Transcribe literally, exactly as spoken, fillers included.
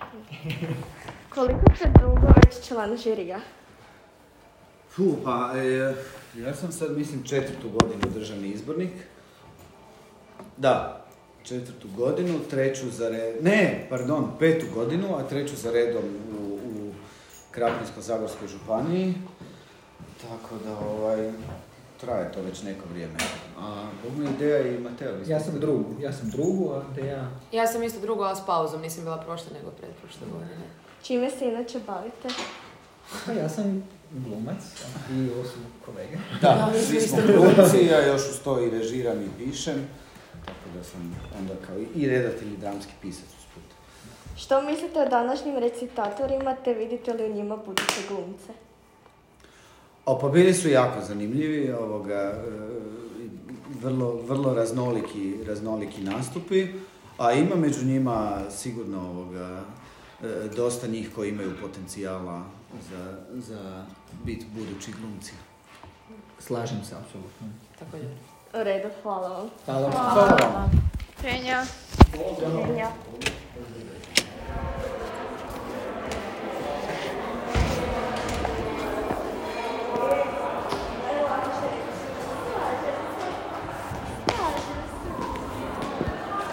Koliko ste dugo već član žirija? Fuh, pa e, ja sam sad, mislim, četvrtu godinu državni izbornik. Da, četvrtu godinu, treću za redom, ne, pardon, petu godinu, a treću za redom u, u Krapinsko-zagorskoj županiji. Tako da, ovaj, traje to već neko vrijeme. A Bogna ideja i Mateo. Ja sam drugu, ja sam drugu, a Deja... Ja sam isto drugu, ali s pauzom, nisam bila prošle nego pretprošle godine. Čime se inače bavite? Pa ja sam glumac i ovo su kolege. Da, svi smo glumci, ja još uz to i režiram i pišem. Tako da sam onda kao i redatelj i dramski pisac usput. Što mislite o današnjim recitatorima, te vidite li u njima buduće glumce? O, pa bili su jako zanimljivi, ovoga, vrlo, vrlo raznoliki, raznoliki nastupi, a ima među njima sigurno ovoga, dosta njih koji imaju potencijala za, za biti budući glumci. Slažem se, apsolutno. Tako je. U redu, hvala vam. Hvala vam. Hvala vam. Fenja. Fenja.